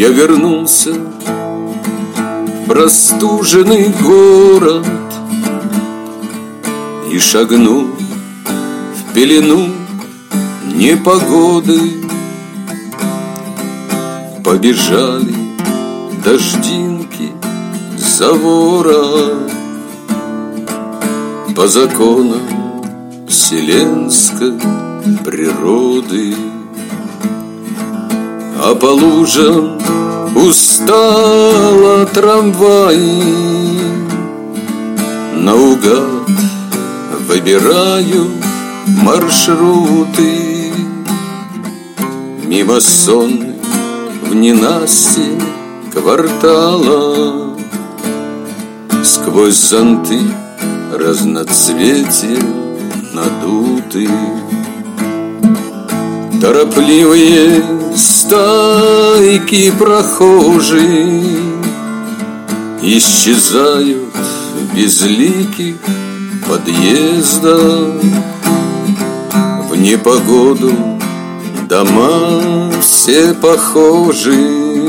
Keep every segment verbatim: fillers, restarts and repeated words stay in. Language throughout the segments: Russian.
Я вернулся в простуженный город и шагнул в пелену непогоды. Побежали дождинки за ворот по законам вселенской природы. А по лужам устало трамваи, наугад выбираю маршруты. Мимо сонных в ненастье квартала, сквозь зонты разноцветия надуты. Торопливые стайки прохожих исчезают в безликих подъездах. В непогоду дома все похожи,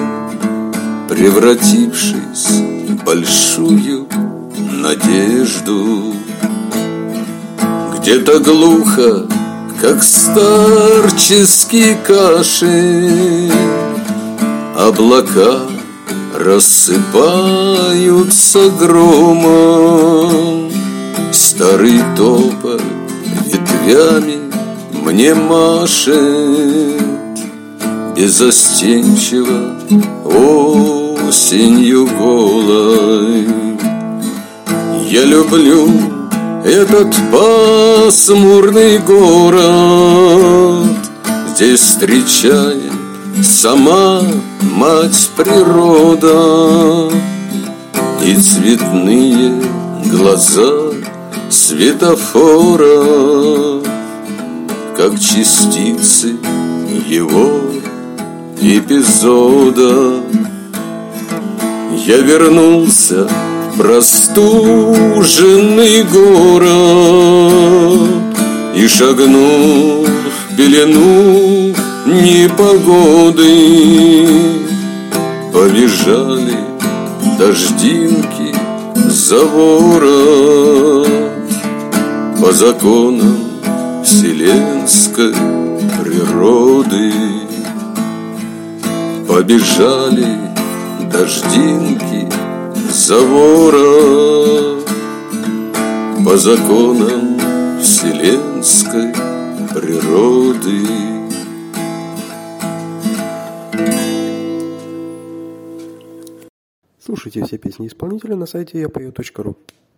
превратившись в большую надежду. Где-то глухо, как старческий кашель, облака рассыпаются громом. Старый тополь ветвями мне машет беззастенчиво осенью голой. Я люблю этот пасмурный город, здесь встречает сама мать природа и цветные глаза светофора, как частицы его эпизода. Я вернулся в простуженный город и шагнул в пелену непогоды. Побежали дождинки за ворот по законам вселенской природы. Побежали дождинки за ворот по законам вселенской природы. Слушайте все песни исполнителя на сайте я пою точка ру.